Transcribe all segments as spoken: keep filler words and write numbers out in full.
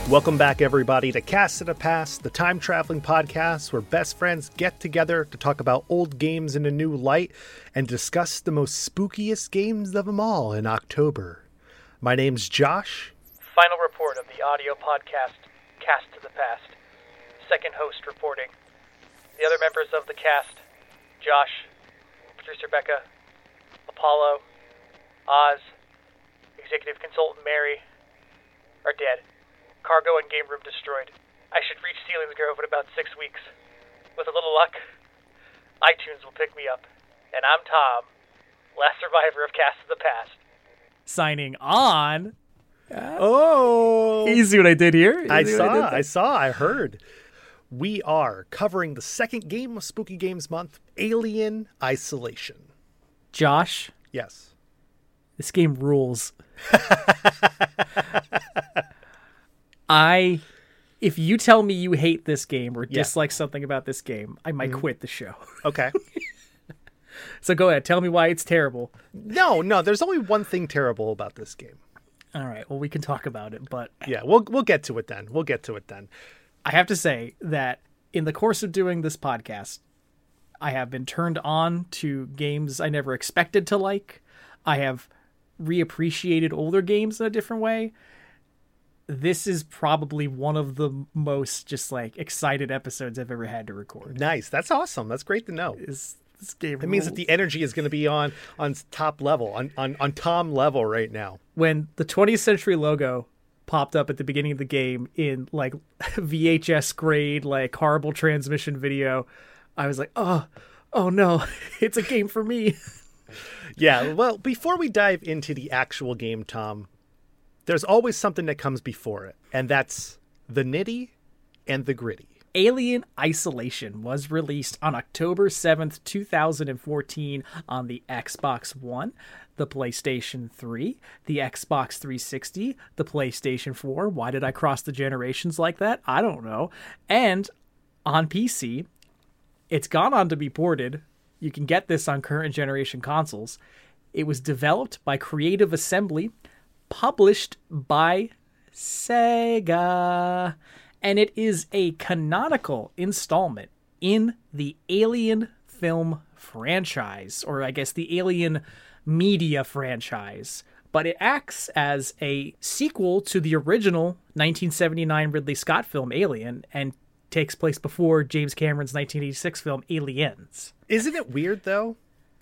Welcome back, everybody, to Cast of the Past, the time-traveling podcast where best friends get together to talk about old games in a new light and discuss the most spookiest games of them all in October. My name's Josh. Final report of the audio podcast, Cast of the Past. Second host reporting. The other members of the cast, Josh, producer Becca, Apollo, Oz, executive consultant Mary, are dead. Cargo and game room destroyed. I should reach Selinsgrove in about six weeks. With a little luck, iTunes will pick me up. And I'm Tom, last survivor of Cast of the Past. Signing on. Oh! You see what I did here? You I see saw, what I, did saw, I heard. We are covering the second game of Spooky Games Month, Alien Isolation. Josh, Yes. this game rules. I, if you tell me you hate this game or Yeah. dislike something about this game, I might quit the show. Okay. So go ahead, tell me why it's terrible. No, no, there's only one thing terrible about this game. All right, well, we can talk about it, but Yeah, we'll we'll get to it then. We'll get to it then. I have to say that in the course of doing this podcast, I have been turned on to games I never expected to like. I have reappreciated older games in a different way. This is probably one of the most just like excited episodes I've ever had to record. Nice. That's awesome. That's great to know. Is this game It means that the energy is going to be on on top level, on, on, on Tom level right now. when the twentieth century logo popped up at the beginning of the game in like V H S grade, like horrible transmission video, I was like, oh, oh no, it's a game for me. Yeah, well, before we dive into the actual game, Tom, there's always something that comes before it, and that's the nitty and the gritty. Alien Isolation was released on October seventh, two thousand fourteen on the Xbox One, the PlayStation three, the Xbox three sixty, the PlayStation four. Why did I cross the generations like that? I don't know. And on P C, it's gone on to be ported. You can get this on current generation consoles. It was developed by Creative Assembly, published by Sega, and it is a canonical installment in the Alien film franchise, or I guess the Alien media franchise. But it acts as a sequel to the original nineteen seventy-nine Ridley Scott film Alien, and takes place before James Cameron's nineteen eighty-six film Aliens. Isn't it weird, though,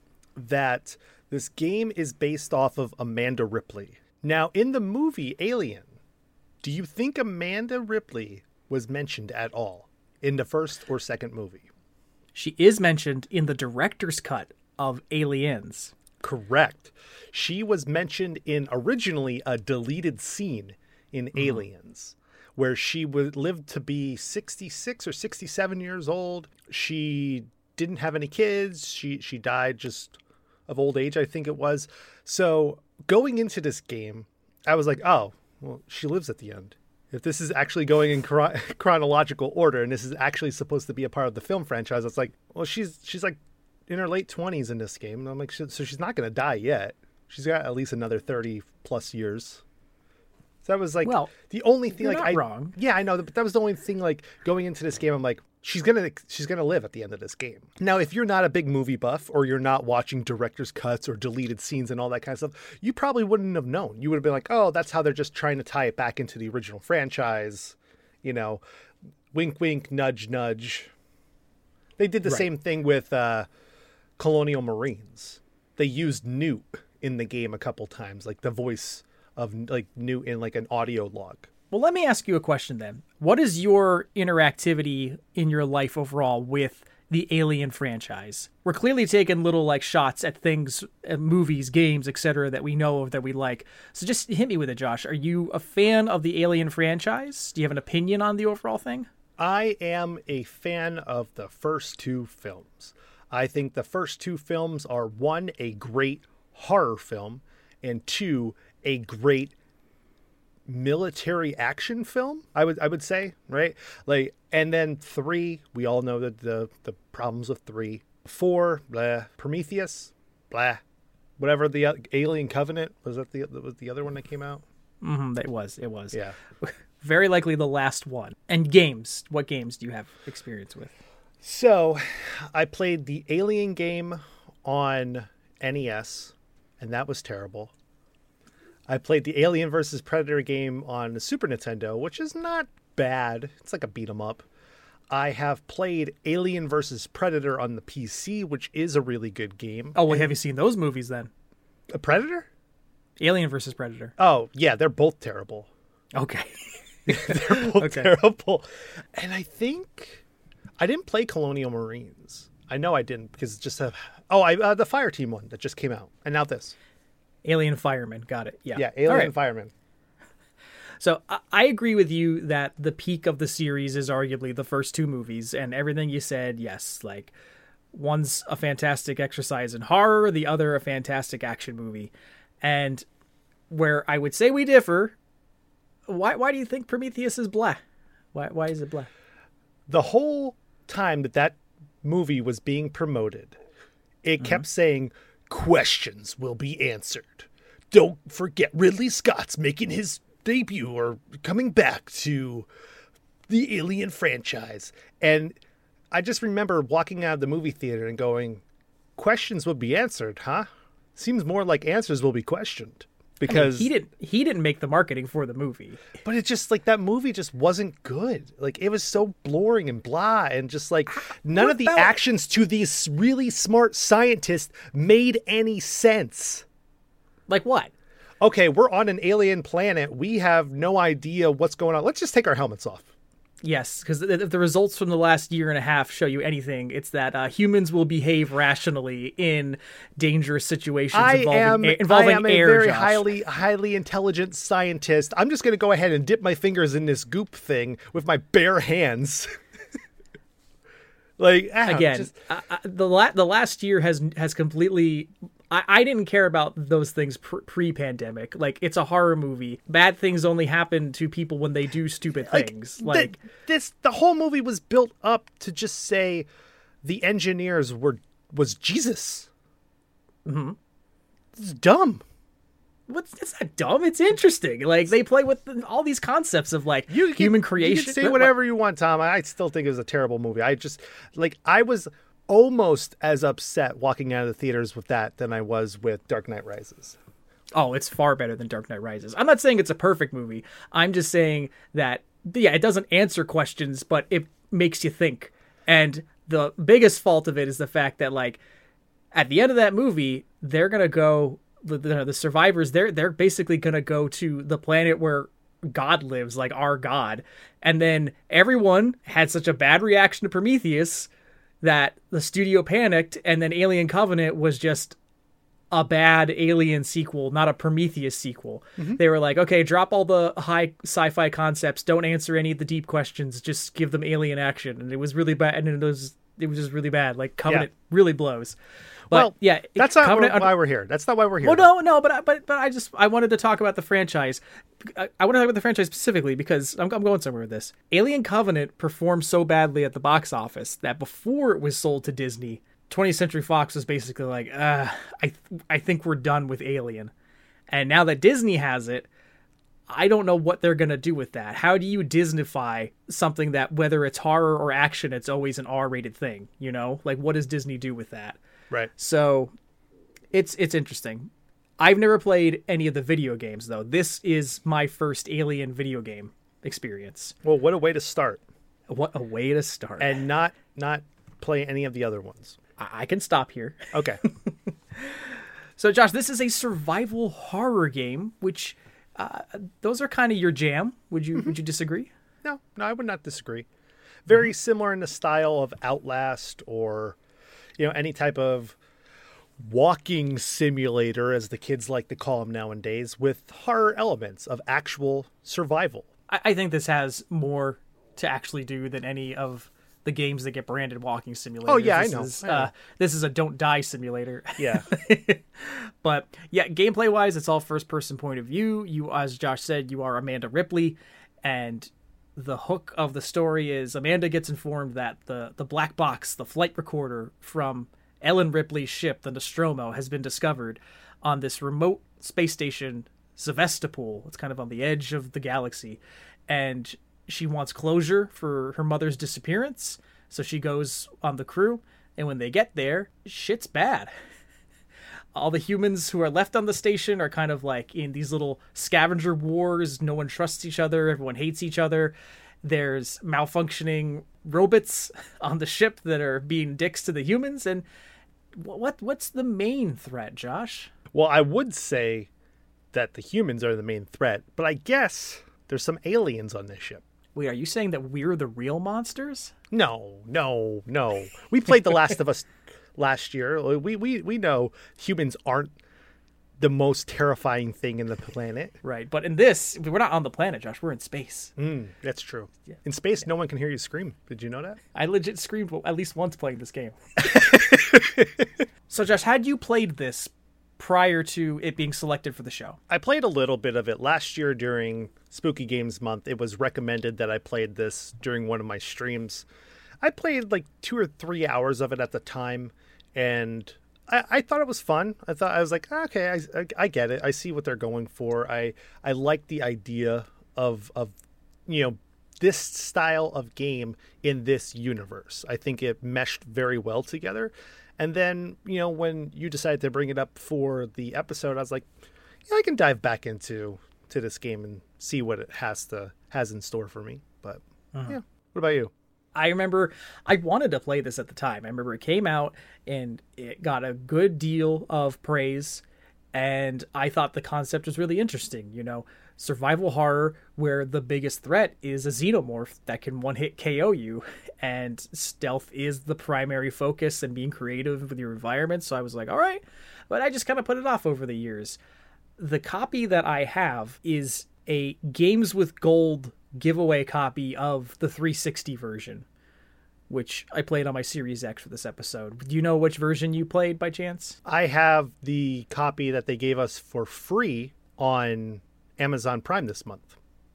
that this game is based off of Amanda Ripley? Now, in the movie Alien, do you think Amanda Ripley was mentioned at all in the first or second movie? She is mentioned in the director's cut of Aliens. Correct. She was mentioned in originally a deleted scene in mm-hmm. Aliens, where she would live to be sixty-six or sixty-seven years old. She didn't have any kids. She she died just of old age, I think it was. So going into this game, I was like, oh, well, she lives at the end. If this is actually going in chron- chronological order, and this is actually supposed to be a part of the film franchise, it's like, well, she's she's like in her late twenties in this game. And I'm like, so she's not going to die yet. She's got at least another thirty plus years. So that was like well, the only thing. You're like not I wrong. Yeah, I know, but that was the only thing. Like going into this game, I'm like, she's gonna she's gonna live at the end of this game. Now, if you're not a big movie buff, or you're not watching director's cuts or deleted scenes and all that kind of stuff, you probably wouldn't have known. You would have been like, oh, that's how they're just trying to tie it back into the original franchise. You know, wink, wink, nudge, nudge. They did the Right. same thing with uh, Colonial Marines. They used Newt in the game a couple times, like the voice of like Newt in like an audio log. Well, let me ask you a question then. What is your interactivity in your life overall with the Alien franchise? We're clearly taking little like shots at things, at movies, games, et cetera that we know of that we like. So just hit me with it, Josh. Are you a fan of the Alien franchise? Do you have an opinion on the overall thing? I am a fan of the first two films. I think the first two films are, one, a great horror film, and two, a great military action film, I would I would say, right? Like, and then three, we all know that the the problems with three. Four, blah. Prometheus, blah. Whatever the uh, Alien Covenant was, that the was the other one that came out? Mm-hmm, it was, it was. Yeah. Very likely the last one. And games. What games do you have experience with? So, I played the Alien game on N E S, and that was terrible. I played the Alien versus Predator game on the Super Nintendo, which is not bad. It's like a beat 'em up. I have played Alien versus Predator on the P C, which is a really good game. Oh, well, have you seen those movies then? A Predator? Alien versus Predator. Oh, yeah, they're both terrible. Okay. They're both okay. terrible. And I think I didn't play Colonial Marines. I know I didn't because it's just a oh, I uh, the Fire Team one that just came out, and now this Alien Fireman. Got it. Yeah. Yeah, Alien right. Fireman. So I agree with you that the peak of the series is arguably the first two movies, and everything you said. Yes, like one's a fantastic exercise in horror, the other a fantastic action movie, and where I would say we differ. Why why do you think Prometheus is blah? Why why is it blah? The whole time that that movie was being promoted, it mm-hmm. kept saying questions will be answered. Don't forget Ridley Scott's making his debut or coming back to the Alien franchise. And I just remember walking out of the movie theater and going, questions will be answered, huh? Seems more like answers will be questioned. Because I mean, he didn't he didn't make the marketing for the movie. But it just like that movie just wasn't good. Like it was so boring and blah, and just like none what of the about... actions to these really smart scientists made any sense. Like what? Okay, we're on an alien planet. We have no idea what's going on. Let's just take our helmets off. Yes, because if the results from the last year and a half show you anything, it's that uh, humans will behave rationally in dangerous situations I involving, am, a- involving I am air, a very Josh. highly, highly intelligent scientist. I'm just going to go ahead and dip my fingers in this goop thing with my bare hands. like ah, again, just... I, I, the la- the last year has has completely. I, I didn't care about those things pr- pre-pandemic. Like, it's a horror movie. Bad things only happen to people when they do stupid things. Like, like the, this, the whole movie was built up to just say the engineers were was Jesus. Mm-hmm. It's dumb. What's it's not dumb. It's interesting. Like they play with the, all these concepts of like you can, human creation. You can say whatever you want, Tom. I still think it was a terrible movie. I just like I was. almost as upset walking out of the theaters with that than I was with Dark Knight Rises. Oh, it's far better than Dark Knight Rises. I'm not saying it's a perfect movie. I'm just saying that, yeah, it doesn't answer questions, but it makes you think. And the biggest fault of it is the fact that, like, at the end of that movie, they're going to go, the, the, the survivors, they're, they're basically going to go to the planet where God lives, like our God. And then everyone had such a bad reaction to Prometheus that the studio panicked, and then Alien Covenant was just a bad Alien sequel, not a Prometheus sequel. Mm-hmm. They were like, okay, drop all the high sci-fi concepts, don't answer any of the deep questions, just give them alien action. And it was really bad, and it was it was just really bad. Like Covenant yeah. really blows. But well, yeah, that's not Covenant, why we're here. That's not why we're here. Well, no, no, but but but I just I wanted to talk about the franchise. I, I want to talk about the franchise specifically because I'm, I'm going somewhere with this. Alien Covenant performed so badly at the box office that before it was sold to Disney, twentieth Century Fox was basically like, uh, I I think we're done with Alien. And now that Disney has it, I don't know what they're going to do with that. How do you Disneyfy something that, whether it's horror or action, it's always an R-rated thing, you know? Like, what does Disney do with that? Right. So it's it's interesting. I've never played any of the video games, though. This is my first Alien video game experience. Well, what a way to start. What a way to start. And not not play any of the other ones. I, I can stop here. Okay. So, Josh, this is a survival horror game, which uh, those are kind of your jam. Would you mm-hmm. would you disagree? No, no, I would not disagree. Very mm-hmm. similar in the style of Outlast or, you know, any type of walking simulator, as the kids like to call them nowadays, with horror elements of actual survival. I, I think this has more to actually do than any of the games that get branded walking simulators. Oh, yeah, this I know. Is, I know. Uh, this is a don't die simulator. Yeah. But, yeah, gameplay-wise, it's all first-person point of view. You, as Josh said, you are Amanda Ripley, and the hook of the story is Amanda gets informed that the, the black box, the flight recorder from Ellen Ripley's ship, the Nostromo, has been discovered on this remote space station, Sevastopol. It's kind of on the edge of the galaxy. and she wants closure for her mother's disappearance. So she goes on the crew, and when they get there, shit's bad. All the humans who are left on the station are kind of like in these little scavenger wars. No one trusts each other. Everyone hates each other. There's malfunctioning robots on the ship that are being dicks to the humans. And what what's the main threat, Josh? Well, I would say that the humans are the main threat, but I guess there's some aliens on this ship. Wait, are you saying that we're the real monsters? No, no, no. We played The Last of Us last year. We, we, we know humans aren't the most terrifying thing in the planet. Right, but in this, we're not on the planet, Josh. We're in space. Mm, that's true. Yeah. In space, Yeah. no one can hear you scream. Did you know that? I legit screamed at least once playing this game. So, Josh, had you played this prior to it being selected for the show? I played a little bit of it last year during Spooky Games Month. It was recommended that I played this during one of my streams. I played like two or three hours of it at the time, and I, I thought it was fun. I thought I was like, okay, I, I, I get it. I see what they're going for. I I like the idea of of you know this style of game in this universe. I think it meshed very well together. And then, you know, when you decided to bring it up for the episode, I was like, yeah, I can dive back into to this game and see what it has to has in store for me. But uh-huh. yeah, what about you? I remember I wanted to play this at the time. I remember it came out and it got a good deal of praise, and I thought the concept was really interesting. You know, survival horror where the biggest threat is a xenomorph that can one-hit K O you, and stealth is the primary focus and being creative with your environment. So I was like, all right, but I just kind of put it off over the years. The copy that I have is a Games with Gold giveaway copy of the three sixty version, which I played on my Series X for this episode. Do you know which version you played by chance? I have the copy that they gave us for free on Amazon Prime this month.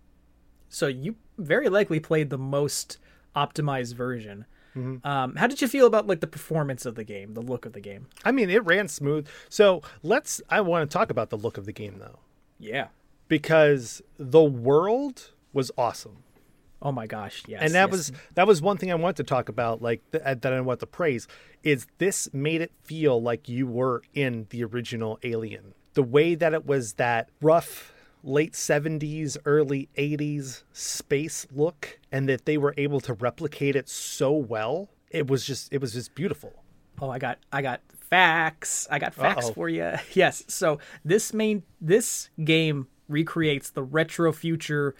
So you very likely played the most optimized version. Mm-hmm. Um, how did you feel about like the performance of the game, the look of the game? I mean, it ran smooth. So let's, I want to talk about the look of the game though. Yeah. Because the world was awesome. Oh my gosh, yes. And that yes. was that was one thing I wanted to talk about, like th- that I want to praise, is this made it feel like you were in the original Alien. The way that it was that rough late seventies, early eighties space look, and that they were able to replicate it so well, it was just it was just beautiful. Oh, I got I got facts. I got facts Uh-oh. for you. Yes. So this main this game recreates the retro future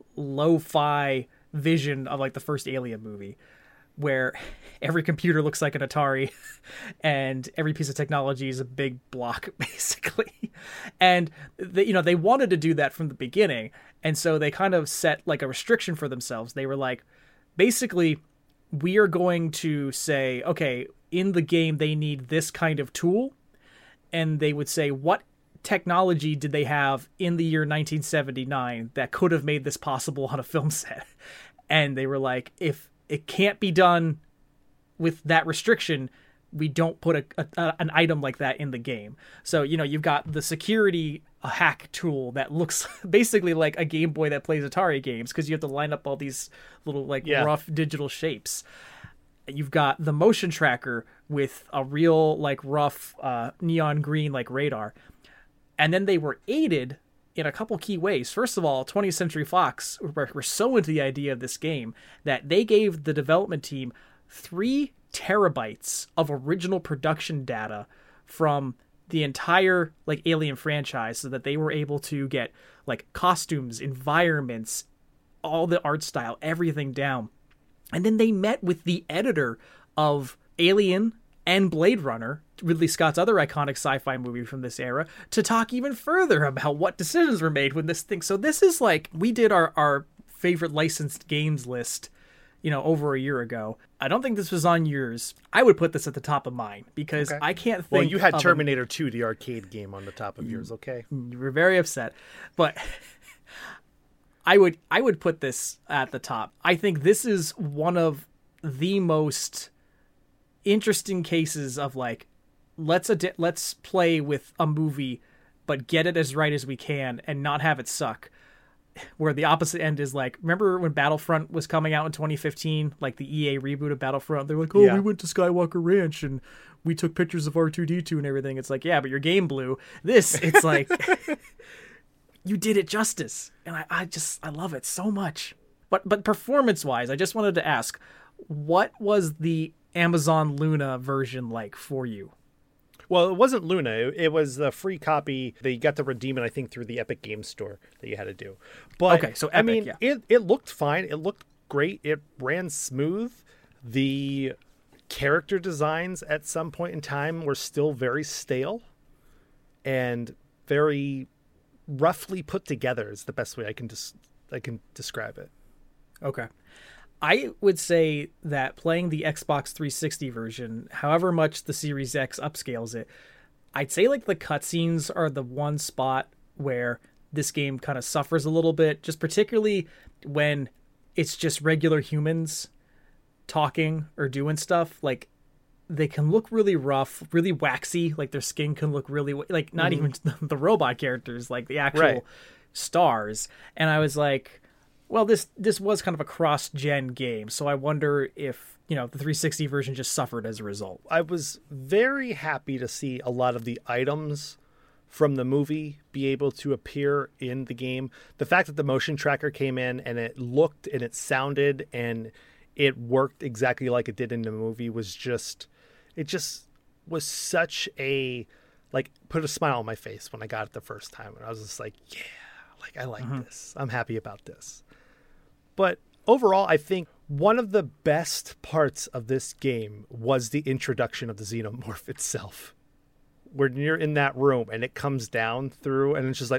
lo-fi vision of like the first Alien movie, where every computer looks like an Atari and every piece of technology is a big block basically. And they, you know, they wanted to do that from the beginning, and so they kind of set like a restriction for themselves. They were like, basically, we are going to say, okay, in the game they need this kind of tool, and they would say, what technology did they have in the year nineteen seventy-nine that could have made this possible on a film set? And they were like, if it can't be done with that restriction, we don't put a, a an item like that in the game. So, you know, you've got the security hack tool that looks basically like a Game Boy that plays Atari games, because you have to line up all these little like Yeah. rough digital shapes. You've got the motion tracker with a real like rough uh, neon green like radar. And then they were aided in a couple key ways. First of all, twentieth Century Fox were, were so into the idea of this game that they gave the development team three terabytes of original production data from the entire like Alien franchise, so that they were able to get like costumes, environments, all the art style, everything down. And then they met with the editor of Alien and Blade Runner, Ridley Scott's other iconic sci-fi movie from this era, to talk even further about what decisions were made when this thing. So this is like, we did our, our favorite licensed games list, you know, over a year ago. I don't think this was on yours. I would put this at the top of mine, because Okay. I can't think. Well, you had of Terminator two, the arcade game, on the top of yours, okay? A, you were very upset, but I would I would put this at the top. I think this is one of the most interesting cases of like, let's ad- let's play with a movie, but get it as right as we can and not have it suck. where the opposite end is like, remember when Battlefront was coming out in twenty fifteen, like the E A reboot of Battlefront? They're like, oh, Yeah. we went to Skywalker Ranch and we took pictures of R two D two and everything. It's like, yeah, but your game blew. This, it's like, you did it justice. And I, I just, I love it so much. But, but performance-wise, I just wanted to ask, what was the Amazon Luna version like for you? Well, it wasn't Luna. It, it was the free copy that you got to redeem it, I think, through the Epic Games Store that you had to do. But, Okay, so I Epic, mean, yeah. it, it looked fine. It looked great. It ran smooth. The character designs at some point in time were still very stale and very roughly put together is the best way I can des- I can describe it. Okay. I would say that playing the Xbox three sixty version, however much the Series X upscales it, I'd say like the cutscenes are the one spot where this game kind of suffers a little bit, just particularly when it's just regular humans talking or doing stuff. Like, they can look really rough, really waxy, like their skin can look really, like not Mm-hmm. even the robot characters, like the actual Right. stars. And I was like, well, this this was kind of a cross-gen game, so I wonder if, you know, the three sixty version just suffered as a result. I was very happy to see a lot of the items from the movie be able to appear in the game. The fact that the motion tracker came in and it looked and it sounded and it worked exactly like it did in the movie was just, it just was such a, like, put a smile on my face when I got it the first time. And I was just like, yeah, like, I like this. I'm happy about this. But overall, I think one of the best parts of this game was the introduction of the xenomorph itself. When you're in that room and it comes down through and it's just like,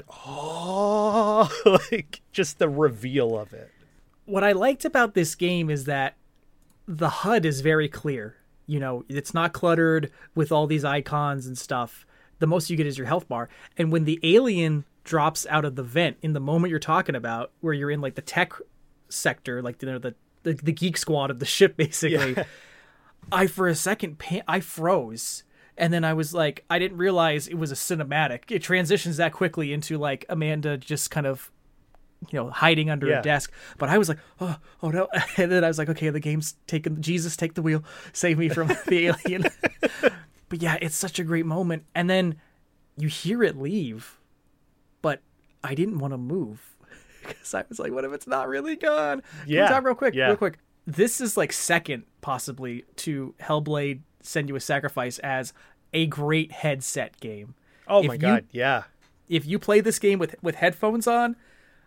oh, like just the reveal of it. What I liked about this game is that the H U D is very clear. You know, it's not cluttered with all these icons and stuff. The most you get is your health bar. And when the alien drops out of the vent in the moment you're talking about, where you're in like the tech sector, like, you know, the the, the geek squad of the ship, basically, Yeah. I for a second pa- I froze, and then I was like, I didn't realize it was a cinematic. It transitions that quickly into like Amanda just kind of, you know, hiding under Yeah. a desk. But I was like, oh, oh no, and then I was like, okay, the game's taken. Jesus, take the wheel, save me from the alien. But yeah, it's such a great moment, and then you hear it leave, but I didn't want to move. Because I was like, what if it's not really gone? Can we Yeah, talk real quick, yeah. real quick. This is like second, possibly, to Hellblade: Senua's Sacrifice as a great headset game. Oh If my you- God. Yeah. If you play this game with, with headphones on,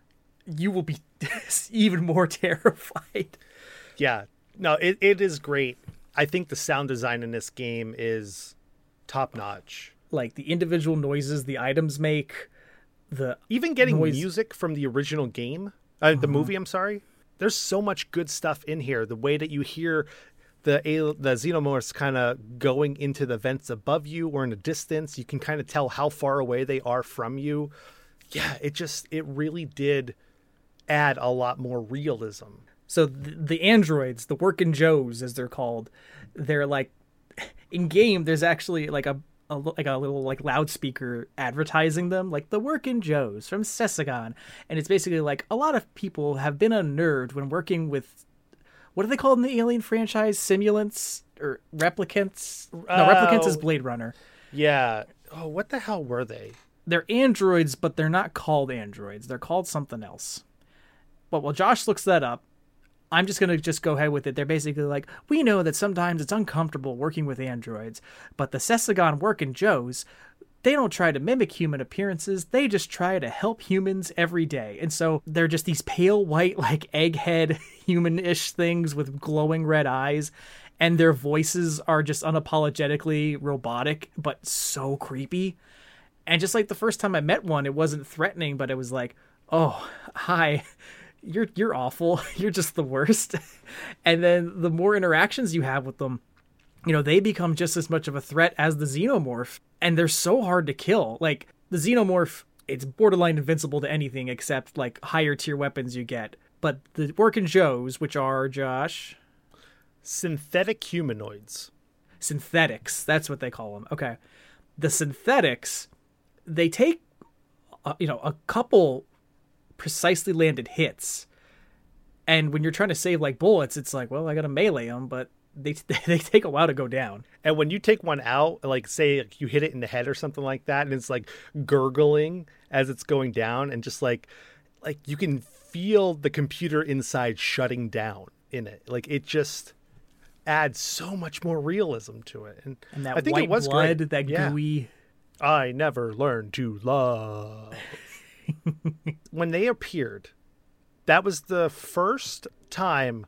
you will be even more terrified. Yeah. No, it, it is great. I think the sound design in this game is top notch. Like the individual noises the items make, the Even getting noise- music from the original game, uh, the movie, I'm sorry. There's so much good stuff in here. The way that you hear the al- the xenomorphs kind of going into the vents above you or in the distance, you can kind of tell how far away they are from you. Yeah, it just, it really did add a lot more realism. So the, the androids, the working Joes as they're called, they're like, in game there's actually like a, a li- like a little like loudspeaker advertising them, like the working Joes from Sessagon, and it's basically like a lot of people have been unnerved when working with, what are they called in the Alien franchise? Simulants or replicants? No, replicants is Oh. Blade Runner. Yeah. Oh, what the hell were they? They're androids, but they're not called androids. They're called something else. But while Josh looks that up, I'm just going to just go ahead with it. They're basically like, we know that sometimes it's uncomfortable working with androids, but the Sessagon working Joes, they don't try to mimic human appearances. They just try to help humans every day. And so they're just these pale white, like egghead human-ish things with glowing red eyes. And their voices are just unapologetically robotic, but so creepy. And just like the first time I met one, it wasn't threatening, but it was like, oh, hi. You're you're awful. You're just the worst. And then the more interactions you have with them, you know, they become just as much of a threat as the xenomorph. And they're so hard to kill. Like the xenomorph, it's borderline invincible to anything except like higher tier weapons you get. But the working Joes, which are, Josh, Synthetic humanoids. synthetics, that's what they call them. Okay. The synthetics, they take uh, you know, a couple precisely landed hits. And when you're trying to save like bullets, it's like, well, I got to melee them, but they they take a while to go down. And when you take one out, like say like, you hit it in the head or something like that, and it's like gurgling as it's going down, and just like like you can feel the computer inside shutting down in it. Like it just adds so much more realism to it. And, and that I think white it was blood, great. that yeah. gooey. I never learned to love. When they appeared, that was the first time.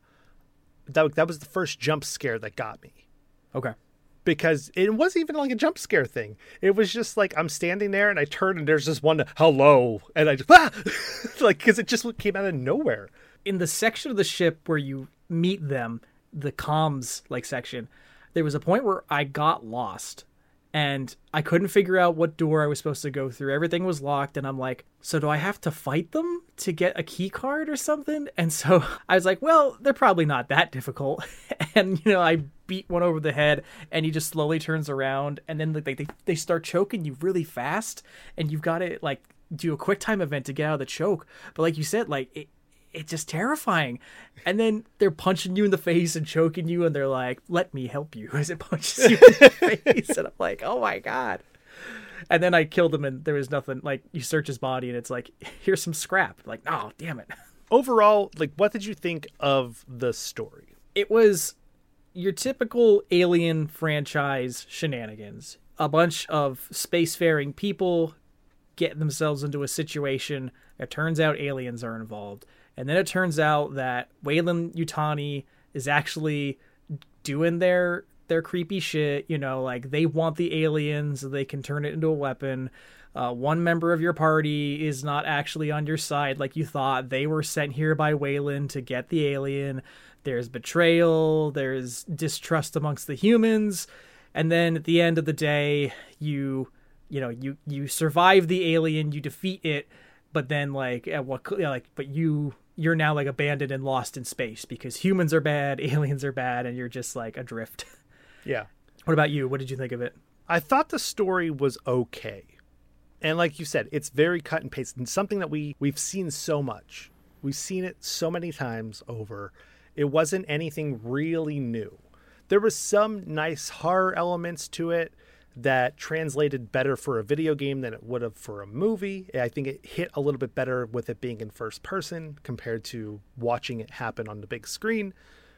That that was the first jump scare that got me. Okay. Because it wasn't even like a jump scare thing. It was just like I'm standing there and I turn and there's this one hello and I just ah! like because it just came out of nowhere. In the section of the ship where you meet them, the comms like section, there was a point where I got lost and I couldn't figure out what door I was supposed to go through. Everything was locked and I'm like, so do I have to fight them to get a key card or something? And so I was like, well, they're probably not that difficult. And, you know, I beat one over the head and he just slowly turns around and then they, they, they start choking you really fast and you've got to like do a quick time event to get out of the choke. But like you said, like it, it's just terrifying. And then they're punching you in the face and choking you and they're like, let me help you as it punches you in the face. And I'm like, oh my God. And then I killed him and there was nothing. Like you search his body and it's like, here's some scrap. Like, oh, damn it. Overall, like what did you think of the story? It was your typical Alien franchise shenanigans. A bunch of spacefaring people get themselves into a situation. It turns out aliens are involved. And then it turns out that Weyland-Yutani is actually doing their their creepy shit. You know, like they want the aliens so they can turn it into a weapon. Uh, one member of your party is not actually on your side like you thought. They were sent here by Weyland to get the alien. There's betrayal. There's distrust amongst the humans. And then at the end of the day, you, you know, you, you survive the alien, you defeat it. But then like, at what, you know, like, but you, you're now like abandoned and lost in space because humans are bad, aliens are bad, and you're just like adrift. Yeah. What about you? What did you think of it? I thought the story was okay. And like you said, it's very cut and paste and something that we, we've seen so much. We've seen it so many times over. It wasn't anything really new. There was some nice horror elements to it that translated better for a video game than it would have for a movie. I think it hit a little bit better with it being in first person compared to watching it happen on the big screen.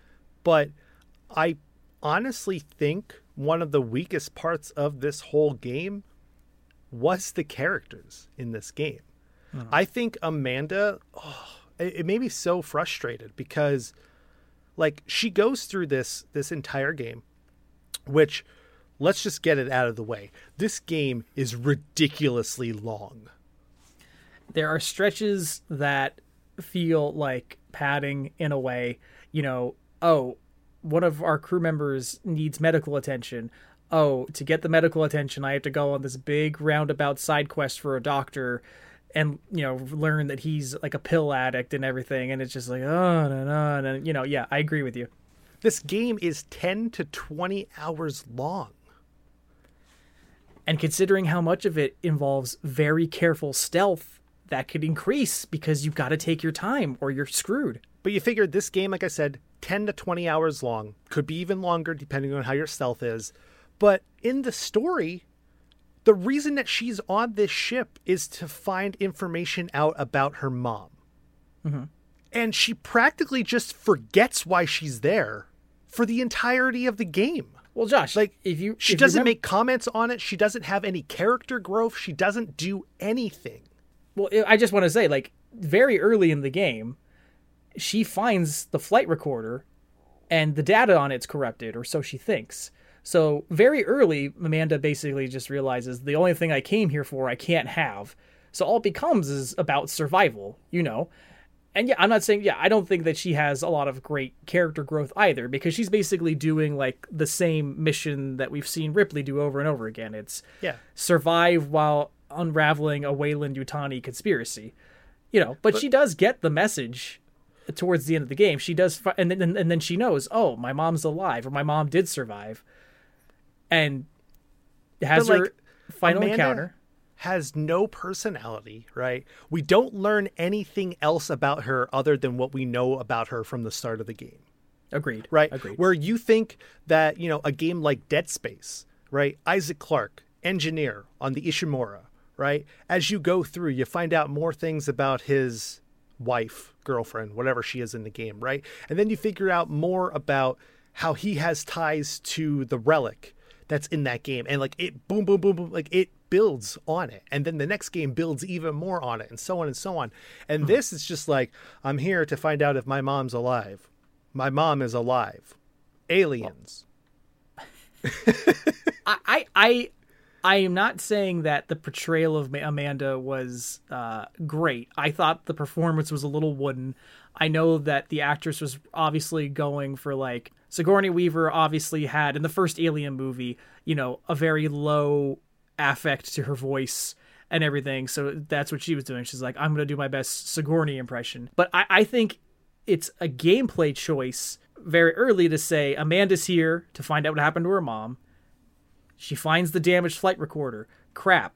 But I honestly think one of the weakest parts of this whole game was the characters in this game. Mm-hmm. I think Amanda, oh, it, it made me so frustrated because like she goes through this this entire game, which let's just get it out of the way. This game is ridiculously long. There are stretches that feel like padding in a way, you know, oh, one of our crew members needs medical attention. Oh, to get the medical attention, I have to go on this big roundabout side quest for a doctor and, you know, learn that he's like a pill addict and everything. And it's just like, oh, no, no, no. You know, yeah, I agree with you. This game is ten to twenty hours long. And considering how much of it involves very careful stealth, that could increase because you've got to take your time or you're screwed. But you figure this game, like I said, ten to twenty hours long, could be even longer depending on how your stealth is. But in the story, the reason that she's on this ship is to find information out about her mom. Mm-hmm. And she practically just forgets why she's there for the entirety of the game. Well, Josh, like if you she if doesn't you remember, make comments on it. She doesn't have any character growth. She doesn't do anything. Well, I just want to say, like, very early in the game, she finds the flight recorder and the data on it's corrupted, or so she thinks. So very early, Amanda basically just realizes the only thing I came here for, I can't have. So all it becomes is about survival, you know. And yeah, I'm not saying, yeah, I don't think that she has a lot of great character growth either, because she's basically doing like the same mission that we've seen Ripley do over and over again. It's yeah. survive while unraveling a Weyland-Yutani conspiracy, you know, but, but she does get the message towards the end of the game. She does. And then, and then she knows, oh, my mom's alive, or my mom did survive, and has but, her like, final Amanda encounter. has no personality, right? We don't learn anything else about her other than what we know about her from the start of the game. Agreed. Right? Agreed. Where you think that, you know, a game like Dead Space, right? Isaac Clarke, engineer on the Ishimura, right? As you go through, you find out more things about his wife, girlfriend, whatever she is in the game, right? And then you figure out more about how he has ties to the relic that's in that game. And like it, boom, boom, boom, boom, like it builds on it. And then the next game builds even more on it and so on and so on. And mm-hmm. this is just like, I'm here to find out if my mom's alive. My mom is alive. Aliens. I, I, I, I am not saying that the portrayal of Amanda was uh, great. I thought the performance was a little wooden. I know that the actress was obviously going for like Sigourney Weaver obviously had in the first Alien movie, you know, a very low affect to her voice and everything. So that's what she was doing. She's like, I'm going to do my best Sigourney impression. But I, I think it's a gameplay choice very early to say Amanda's here to find out what happened to her mom. She finds the damaged flight recorder. Crap.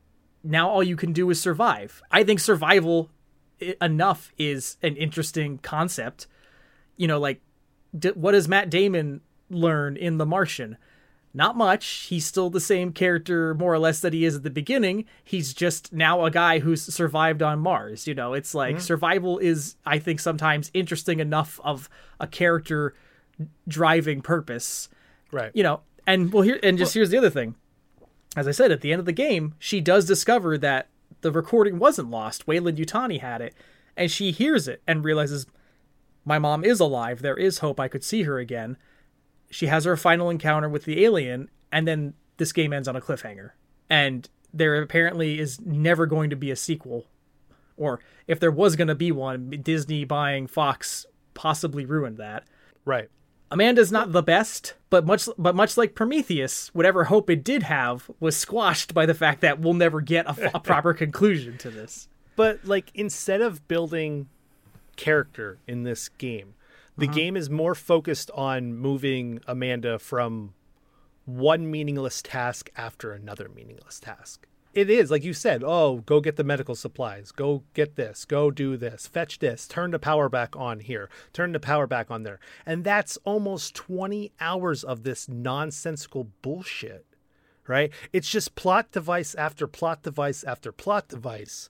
Now all you can do is survive. I think survival enough is an interesting concept. You know, like, d- what does Matt Damon learn in The Martian? Not much. He's still the same character, more or less, that he is at the beginning. He's just now a guy who's survived on Mars. You know, it's like mm-hmm. survival is, I think, sometimes interesting enough of a character driving purpose. Right. You know, and well, here and just well, here's the other thing. As I said, at the end of the game, she does discover that the recording wasn't lost. Weyland-Yutani had it, and she hears it and realizes, my mom is alive. There is hope. I could see her again. She has her final encounter with the alien, and then this game ends on a cliffhanger. And there apparently is never going to be a sequel. Or if there was going to be one, Disney buying Fox possibly ruined that. Right. Amanda's not the best, but much but much like Prometheus, whatever hope it did have was squashed by the fact that we'll never get a, a proper conclusion to this. But like, instead of building character in this game, the uh-huh. game is more focused on moving Amanda from one meaningless task after another meaningless task. It is, like you said, oh, go get the medical supplies, go get this, go do this, fetch this, turn the power back on here, turn the power back on there. And that's almost twenty hours of this nonsensical bullshit, right? It's just plot device after plot device after plot device.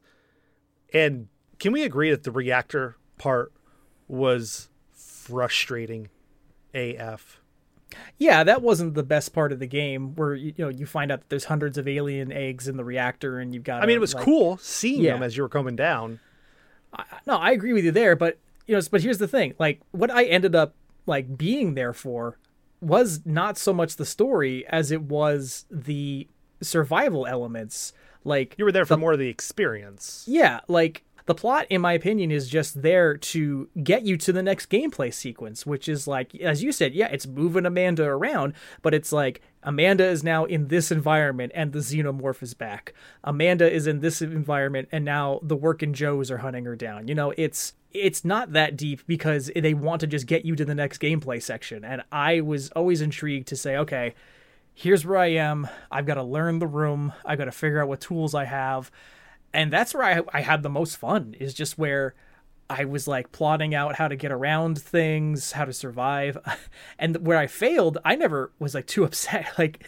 And can we agree that the reactor part was frustrating A F? Yeah, that wasn't the best part of the game, where you know you find out that there's hundreds of alien eggs in the reactor, and you've got. I mean, it was like, cool seeing yeah. them as you were coming down. I, no, I agree with you there, but you know, but here's the thing: like, what I ended up like being there for was not so much the story as it was the survival elements. Like, you were there for the, more of the experience. Yeah, like. The plot, in my opinion, is just there to get you to the next gameplay sequence, which is like, as you said, yeah, it's moving Amanda around, but it's like Amanda is now in this environment and the xenomorph is back. Amanda is in this environment and now the Workin' Joes are hunting her down. You know, it's it's not that deep because they want to just get you to the next gameplay section. And I was always intrigued to say, okay, here's where I am. I've got to learn the room. I've got to figure out what tools I have. And that's where I, I had the most fun, is just where I was like plotting out how to get around things, how to survive. And where I failed, I never was like too upset. Like,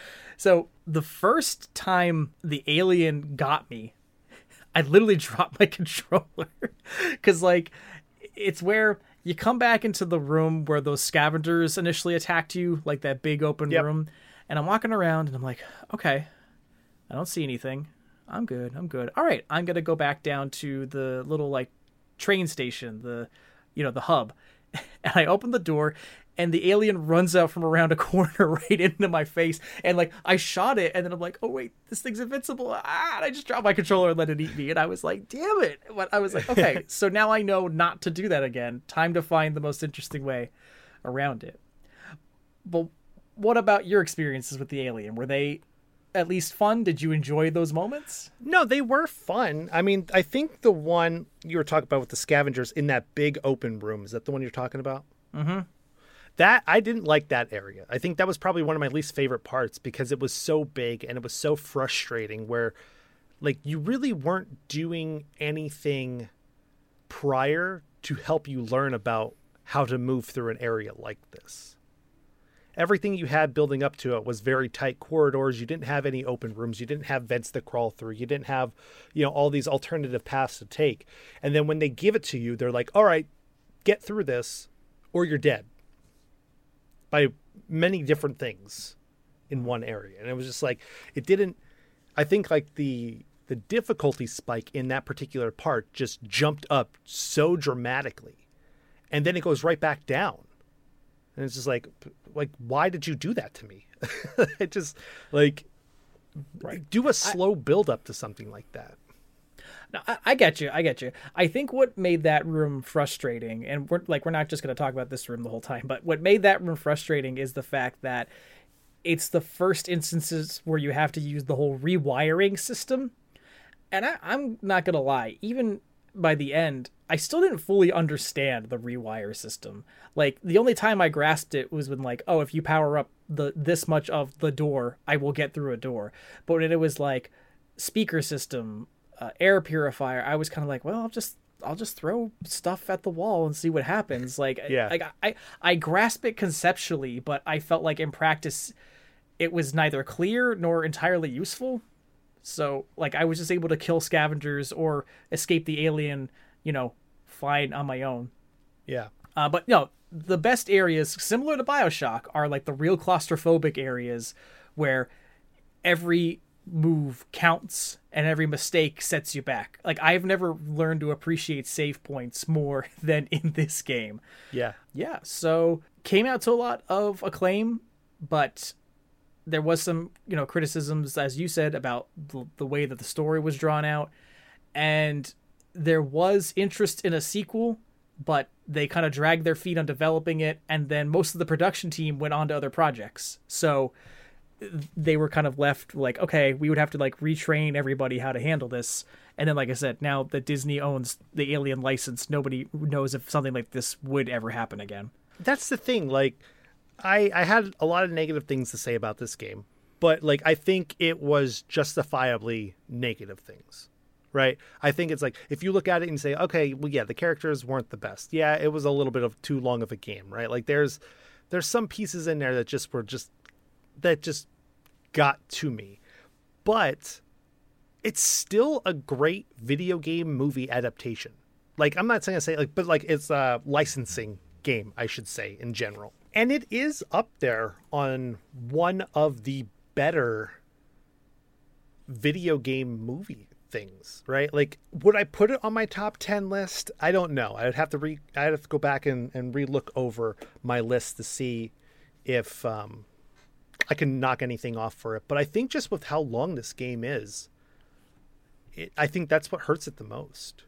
so the first time the alien got me, I literally dropped my controller. Cause like, it's where you come back into the room where those scavengers initially attacked you, like that big open yep. room. And I'm walking around and I'm like, okay, I don't see anything. I'm good. I'm good. All right. I'm going to go back down to the little like train station, the, you know, the hub. And I open the door and the alien runs out from around a corner right into my face. And like, I shot it and then I'm like, oh wait, this thing's invincible. Ah, and I just dropped my controller and let it eat me. And I was like, damn it. But I was like, okay, so now I know not to do that again. Time to find the most interesting way around it. But what about your experiences with the alien? Were they at least fun? Did you enjoy those moments? No, they were fun. I mean, I think the one you were talking about with the scavengers in that big open room, is that the one you're talking about? Mm-hmm. That, I didn't like that area. I think that was probably one of my least favorite parts because it was so big and it was so frustrating where Like, you really weren't doing anything prior to help you learn about how to move through an area like this. Everything you had building up to it was very tight corridors. You didn't have any open rooms. You didn't have vents to crawl through. You didn't have, you know, all these alternative paths to take. And then when they give it to you, they're like, all right, get through this or you're dead. By many different things in one area. And it was just like, it didn't, I think like the, the difficulty spike in that particular part just jumped up so dramatically. And then it goes right back down. And it's just like, like, why did you do that to me? It just like, right. do a slow I, build up to something like that. No, I, I get you. I get you. I think what made that room frustrating, and we're like, we're not just going to talk about this room the whole time, but what made that room frustrating is the fact that it's the first instances where you have to use the whole rewiring system. And I, I'm not going to lie, even by the end, I still didn't fully understand the rewire system. Like, the only time I grasped it was when, like, oh, if you power up the this much of the door, I will get through a door. But when it was like speaker system, uh, air purifier, I was kind of like, well, I'll just I'll just throw stuff at the wall and see what happens. Like, yeah. like I I grasp it conceptually, but I felt like in practice it was neither clear nor entirely useful. So, like, I was just able to kill scavengers or escape the alien, you know, fine on my own. Yeah. Uh, but, no, the best areas, similar to BioShock, are, like, the real claustrophobic areas where every move counts and every mistake sets you back. Like, I've never learned to appreciate save points more than in this game. Yeah. Yeah, so came out to a lot of acclaim, but there was some, you know, criticisms, as you said, about the, the way that the story was drawn out. And there was interest in a sequel, but they kind of dragged their feet on developing it. And then most of the production team went on to other projects. So they were kind of left like, okay, we would have to like retrain everybody how to handle this. And then, like I said, now that Disney owns the Alien license, nobody knows if something like this would ever happen again. That's the thing. Like, I, I had a lot of negative things to say about this game, but like, I think it was justifiably negative things, right? I think it's like, if you look at it and say, okay, well, yeah, the characters weren't the best. Yeah, it was a little bit of too long of a game, right? Like there's, there's some pieces in there that just were just, that just got to me, but it's still a great video game movie adaptation. Like, I'm not saying I say like, but like it's a licensing game, I should say, in general. And it is up there on one of the better video game movie things, right? Like, would I put it on my top ten list? I don't know. I'd have to re I'd have to go back and, and re-look over my list to see if um, I can knock anything off for it. But I think just with how long this game is, it, I think that's what hurts it the most.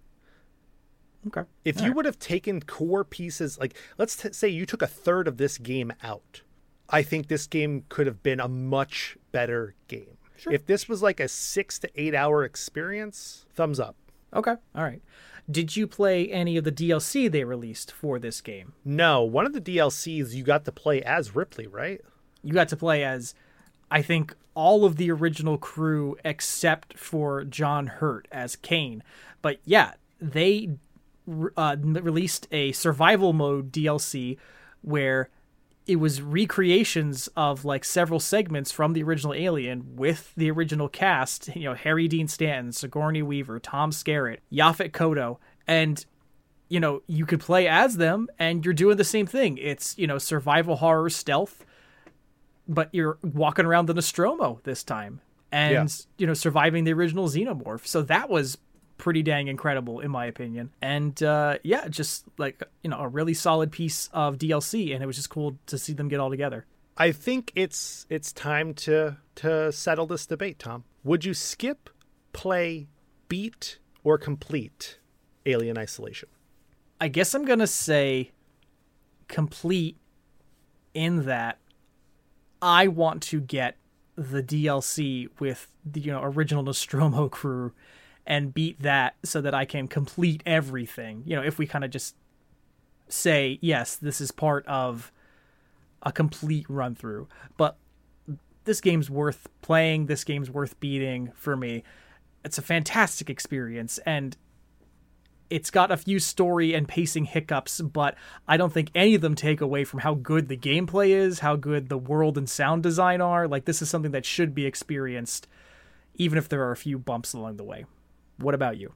Okay. If All you right. would have taken core pieces, like let's t- say you took a third of this game out, I think this game could have been a much better game. Sure. If this was like a six to eight hour experience, thumbs up. Okay. All right. Did you play any of the D L C they released for this game? No, one of the D L Cs you got to play as Ripley, right? You got to play as, I think, all of the original crew except for John Hurt as Kane. But yeah, they uh, released a survival mode D L C where it was recreations of like several segments from the original Alien with the original cast, you know, Harry Dean Stanton, Sigourney Weaver, Tom Skerritt, Yaphet Kotto, and you know, you could play as them and you're doing the same thing. It's, you know, survival horror stealth, but you're walking around the Nostromo this time and, yeah. you know, surviving the original Xenomorph. So that was pretty dang incredible in my opinion. And uh, yeah, just like, you know, a really solid piece of D L C, and it was just cool to see them get all together. I think it's it's time to to settle this debate, Tom. Would you skip, play, beat, or complete Alien Isolation? I guess I'm going to say complete, in that I want to get the D L C with the, you know, original Nostromo crew and beat that so that I can complete everything. You know, if we kind of just say, yes, this is part of a complete run through, but this game's worth playing. This game's worth beating for me. it's a fantastic experience, and it's got a few story and pacing hiccups, but I don't think any of them take away from how good the gameplay is, how good the world and sound design are. Like, this is something that should be experienced, even if there are a few bumps along the way. What about you?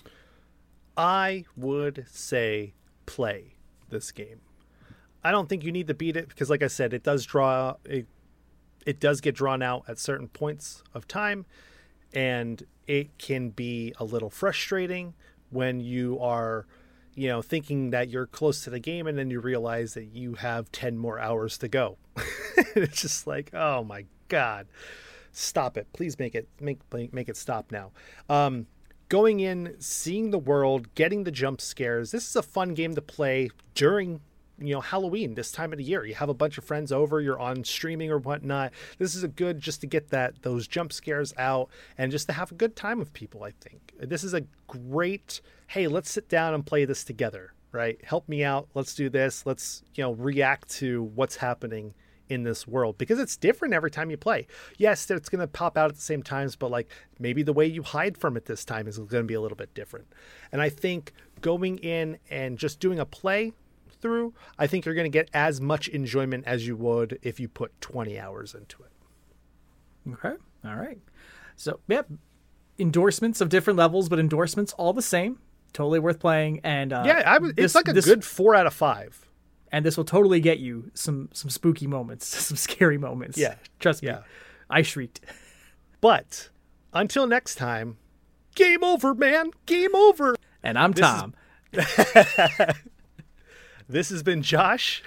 I would say play this game. I don't think you need to beat it because, like I said, it does draw it, it does get drawn out at certain points of time, and it can be a little frustrating when you are, you know, thinking that you're close to the game and then you realize that you have ten more hours to go. It's just like, oh my God, stop it. Please make it, make, make it stop now. Um, going in, seeing the world, getting the jump scares. This is a fun game to play during, you know, Halloween, this time of the year. You have a bunch of friends over, you're on streaming or whatnot. This is a good just to get that those jump scares out and just to have a good time with people, I think. This is a great, hey, let's sit down and play this together, right? Help me out. Let's do this. Let's, you know, react to what's happening in this world, because it's different every time you play. Yes, it's going to pop out at the same times, but like maybe the way you hide from it this time is going to be a little bit different. And I think going in and just doing a play through, I think you're going to get as much enjoyment as you would if you put twenty hours into it. Okay. All right. So, yeah, endorsements of different levels, but endorsements all the same. Totally worth playing. And uh, yeah, I, it's this, like a this, good four out of five. And this will totally get you some some spooky moments, some scary moments. Yeah. Trust me. Yeah. I shrieked. But until next time, game over, man. Game over. And I'm this Tom. Is... This has been Josh.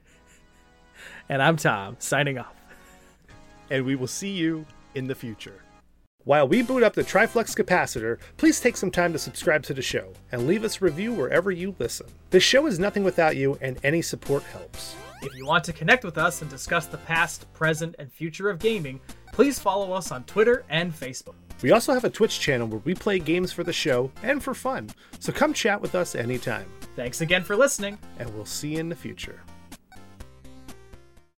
And I'm Tom, signing off. And we will see you in the future. While we boot up the Triflex capacitor, please take some time to subscribe to the show and leave us a review wherever you listen. This show is nothing without you, and any support helps. If you want to connect with us and discuss the past, present, and future of gaming, please follow us on Twitter and Facebook. We also have a Twitch channel where we play games for the show and for fun, so come chat with us anytime. Thanks again for listening, and we'll see you in the future.